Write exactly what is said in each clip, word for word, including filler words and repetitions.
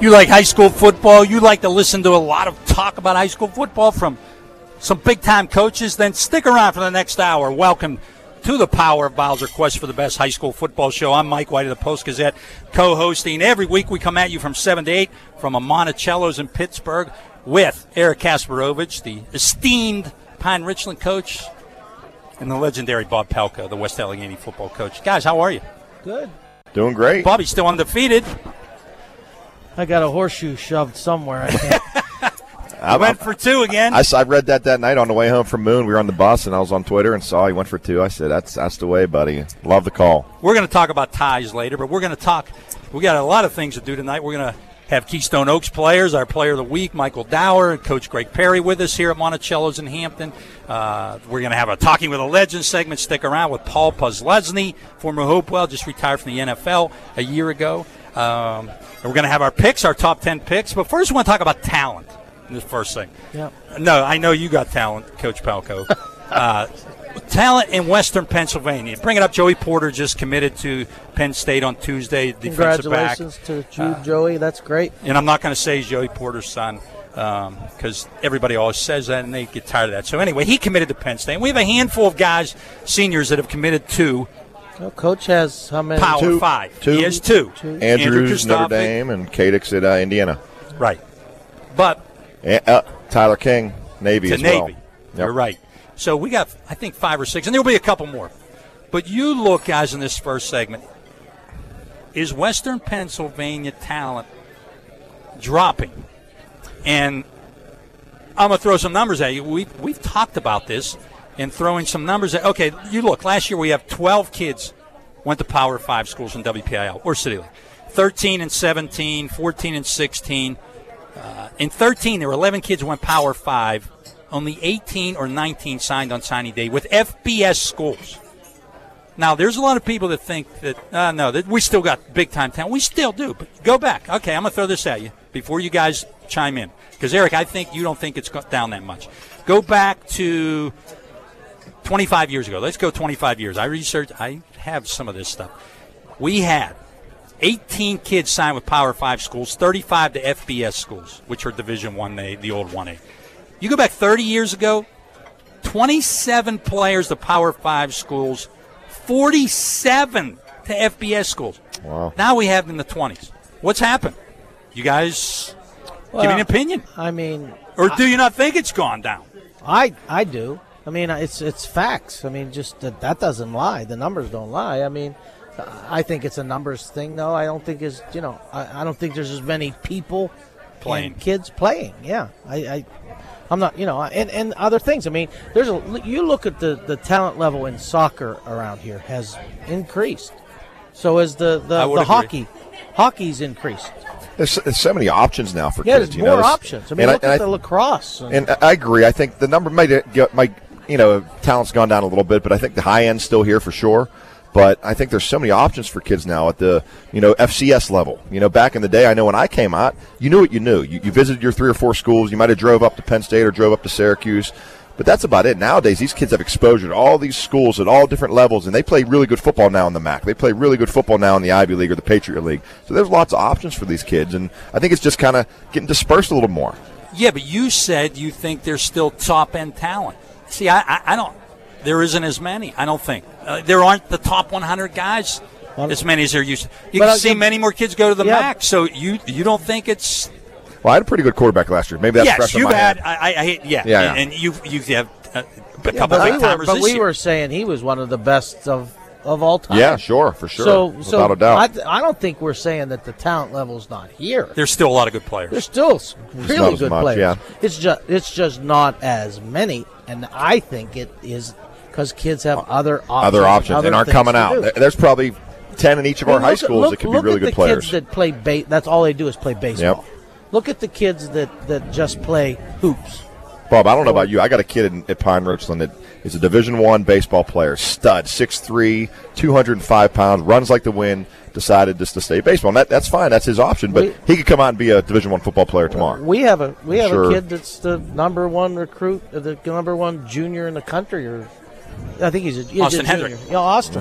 You like high school football? You like to listen to a lot of talk about high school football from some big-time coaches? Then stick around for the next hour. Welcome to the Power of Bowser Quest for the best high school football show. I'm Mike White of the Post-Gazette, co-hosting. Every week we come at you from seven to eight from a Monticello's in Pittsburgh with Eric Kasparovich, the esteemed Pine Richland coach, and the legendary Bob Pelka, the West Allegheny football coach. Guys, how are you? Good. Doing great. Bobby's still undefeated. I got a horseshoe shoved somewhere. I can't. I went for two again. I, I read that that night on the way home from Moon. We were on the bus, and I was on Twitter and saw he went for two. I said, that's that's the way, buddy. Love the call. We're going to talk about ties later, but we're going to talk – we got a lot of things to do tonight. We're going to have Keystone Oaks players, our player of the week, Michael Dower, and Coach Greg Perry with us here at Monticello's in Hampton. Uh, we're going to have a Talking with a Legend segment. Stick around with Paul Puzlesny, former Hopewell, just retired from the N F L a year ago. Um, and we're going to have our picks, our top ten picks. But first, we want to talk about talent in this first thing. Yep. No, I know you got talent, Coach Palco. uh, talent in Western Pennsylvania. Bring it up. Joey Porter just committed to Penn State on Tuesday, defensive back. Congratulations to Jude, Uh, Joey. That's great. And I'm not going to say he's Joey Porter's son because um, everybody always says that, and they get tired of that. So anyway, he committed to Penn State. And we have a handful of guys, seniors, that have committed to Well, Coach has how many? Power Two. Five. Two. He has two. Two. Andrews, Andrew Notre Dame, and Cadix at uh, Indiana. Right. But And, uh, Tyler King, Navy to as Navy. well. Yep. You're right. So we got, I think, five or six, and there will be a couple more. But you look, guys, in this first segment, is Western Pennsylvania talent dropping? And I'm going to throw some numbers at you. We've, we've talked about this and throwing some numbers at, okay, you look, last year we have twelve kids went to Power Five schools in W P I L or City League. thirteen and seventeen, fourteen and sixteen. Uh, in thirteen, there were eleven kids who went Power Five. Only eighteen or nineteen signed on signing day with F B S schools. Now, there's a lot of people that think that, uh, no, that we still got big-time talent. We still do, but go back. Okay, I'm going to throw this at you before you guys chime in. Because, Eric, I think you don't think it's down that much. Go back to twenty-five years ago. Let's go twenty-five years. I researched. I have some of this stuff. We had eighteen kids signed with Power Five schools, thirty-five to F B S schools, which are Division One A, the old one A. You go back thirty years ago, twenty-seven players to Power Five schools, forty-seven to F B S schools. Wow. Now we have in the twenties. What's happened? You guys Well, give me an opinion. I mean, Or do you not think it's gone down? I I do. I mean, it's it's facts. I mean, just that, that doesn't lie. The numbers don't lie. I mean, I think it's a numbers thing, though. I don't think is you know I, I don't think there's as many people Playing. and kids playing. Yeah, I, I I'm not you know and, and other things. I mean, there's a you look at the, the talent level in soccer around here has increased. So has the the, I would the agree. hockey. Hockey's increased. There's, there's so many options now for Yeah, kids. there's you more know, options. I mean, and look I, at and the I, lacrosse. And, And I agree. I think the number might get, might you know talent's gone down a little bit, but I think the high end's still here for sure. But I think there's so many options for kids now at the you know F C S level. You know, back in the day, I know when I came out, you knew what you knew. You, you visited your three or four schools. You might have drove up to Penn State or drove up to Syracuse. But that's about it. Nowadays, these kids have exposure to all these schools at all different levels, and they play really good football now in the M A C. They play really good football now in the Ivy League or the Patriot League. So there's lots of options for these kids, and I think it's just kind of getting dispersed a little more. Yeah, but you said you think there's still top-end talent. See, I, I, I don't – there isn't as many, I don't think. Uh, there aren't the top one hundred guys as many as there used to. You But can I- see many more kids go to the Yeah. M A C, so you you don't think it's – Well, I had a pretty good quarterback last year. Maybe that's yes, fresh on you've my had – head. I, I, I yeah, Yeah, yeah. and you you have uh, a Yeah, couple but we big were, timers but this we year. were saying he was one of the best of, of all time. Yeah, sure, for sure. So, Without so a doubt. I, th- I don't think we're saying that the talent level's not here. There's still a lot of good players. There's still s- really not as good much, players. yeah. It's just it's just not as many, and I think it is because kids have other options. other options other and aren't things coming to out. do. There- There's probably ten in each of I our mean, high look at- schools look- that could be look really at the good players. kids that play ba- That's all they do is play baseball. Yep. Look at the kids that, that just play hoops. Bob, I don't know about you. I got a kid in, at Pine Richland that is a Division One baseball player, stud, six three, two hundred five pounds, runs like the wind, decided just to stay baseball. And that, that's fine. That's his option. But We- he could come out and be a Division One football player tomorrow. We have a we have Sure. a kid that's the number one recruit, uh, the number one junior in the country, or I think he's a, he's Austin a junior. Hendrick. Yeah, Austin.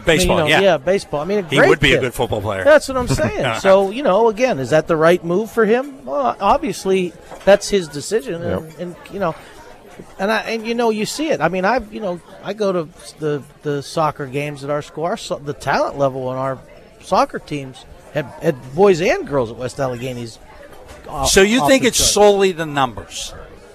Baseball, I mean, you know, yeah. yeah, baseball. I mean, a He great would be kid. a good football player. That's what I'm saying. So, you know, again, is that the right move for him? Well, obviously, that's his decision, and, Yep. and you know, and I and you know, you see it. I mean, I've you know, I go to the the soccer games at our school. Our, so- the talent level on our soccer teams, at, at boys and girls at West Allegheny's. off- So you off think the it's chart. solely the numbers?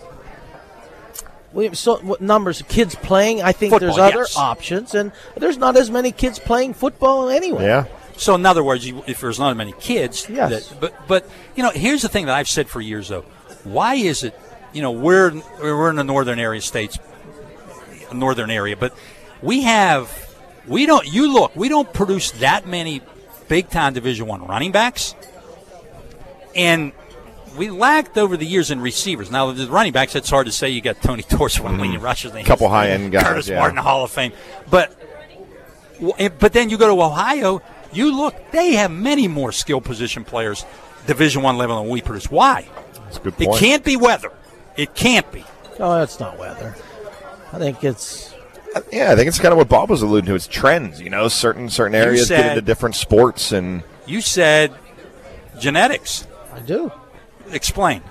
We, so what numbers of kids playing? I think Football, there's other yes. options, and there's not as many kids playing football anyway. Yeah. So in other words, you, if there's not many kids, Yes. that, but but you know, here's the thing that I've said for years though. Why is it? You know, we're we're in the northern area states, northern area, but we have we don't. You look, we don't produce that many big time Division One running backs, and we lacked over the years in receivers. Now the running backs, it's hard to say. You got Tony Dorsey, one leading rushers, A couple high-end guys, Curtis yeah. Martin, Hall of Fame, but. But then you go to Ohio, you look, they have many more skill position players, Division One level, than we produce. Why? That's a good It point. can't be weather. It can't be. Oh, that's not weather. I think it's. Yeah, I think it's kind of what Bob was alluding to. It's trends, you know, certain certain areas said- get into different sports, and You said genetics. I do. Explain.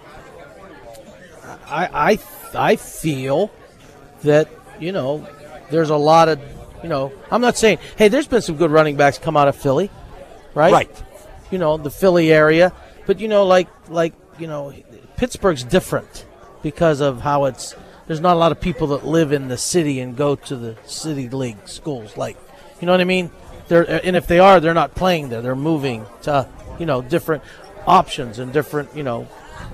I, I, I feel that, you know, there's a lot of, you know, I'm not saying, hey, there's been some good running backs come out of Philly, right? Right. You know, the Philly area. But, you know, like, like you know, Pittsburgh's different because of how it's, there's not a lot of people that live in the city and go to the city league schools. Like, you know what I mean? They're, and if they are, they're not playing there. They're moving to, you know, different options and different, you know,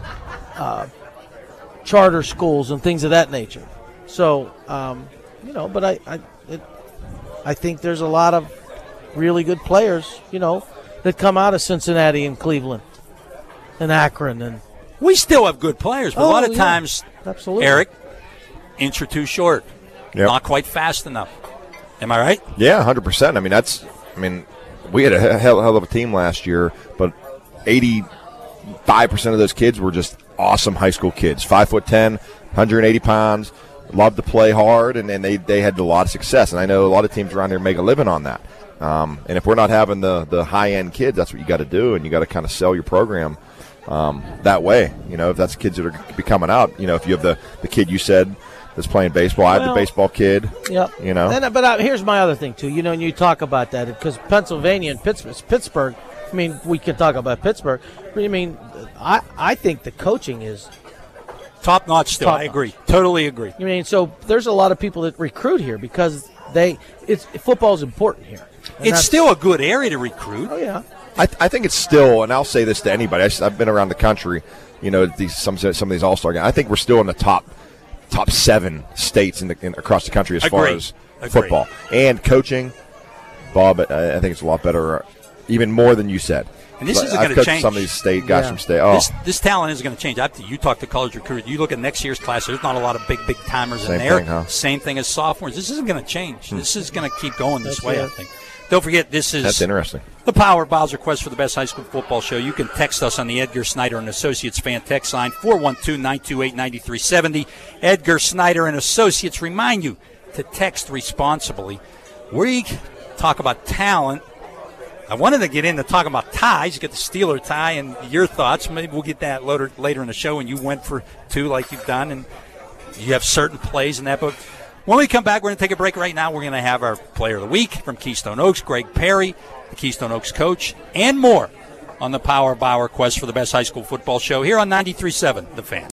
uh, charter schools and things of that nature. So, um, you know, but I, I, it, I think there's a lot of really good players, you know, that come out of Cincinnati and Cleveland and Akron and We still have good players, but Oh, a lot of yeah. times, absolutely Eric, inch or two short. Yep. Not quite fast enough. Am I right? yeah, one hundred percent. I mean, that's, I mean, we had a hell, hell of a team last year, but eighty-five percent of those kids were just awesome high school kids, five foot ten, one hundred eighty pounds, loved to play hard, and, and they, they had a lot of success. And I know a lot of teams around here make a living on that. Um, and if we're not having the, the high-end kids, that's what you got to do, and you got to kind of sell your program um, that way. You know, if that's kids that are going to be coming out, you know, if you have the, the kid you said that's playing baseball, I have Well, the baseball kid. Yep. You know? And, but uh, here's my other thing, too. You know, when you talk about that, because Pennsylvania and Pittsburgh, Pittsburgh, I mean, we can talk about Pittsburgh. But I mean, I, I think the coaching is, Top notch still. Top I agree. Totally agree. I mean, so there's a lot of people that recruit here because they, it's football is important here. And It's that's- still a good area to recruit. Oh, yeah. I, I think it's still, and I'll say this to anybody. I, have been around the country, you know, these some some of these All Star games. I think we're still in the top top seven states in, the, in across the country as far Agreed. as Agreed. football and coaching. Bob, I, I think it's a lot better, even more than you said. And this But isn't I've gonna coached change. Some of these state guys Yeah. from state. Oh, This, this talent is going to change. I, you talk to college recruiters. You look at next year's class. There's not a lot of big, big timers Same in there. thing, huh? Same thing as sophomores. This isn't going to change. This is going to keep going this That's way. it. I think. Don't forget, this is that's interesting. the Power Bowser Quest for the best high school football show. You can text us on the Edgar Snyder and Associates fan text line four one two, nine two eight, nine three seven zero. Edgar Snyder and Associates remind you to text responsibly. We talk about talent. I wanted to get into talking about ties, get the Steeler tie and your thoughts. Maybe we'll get that later, later in the show, and you went for two like you've done, and you have certain plays in that book. When we come back, we're going to take a break right now. We're going to have our Player of the Week from Keystone Oaks, Greg Perry, the Keystone Oaks coach, and more on the Power Bauer Quest for the best high school football show here on ninety-three point seven The Fan.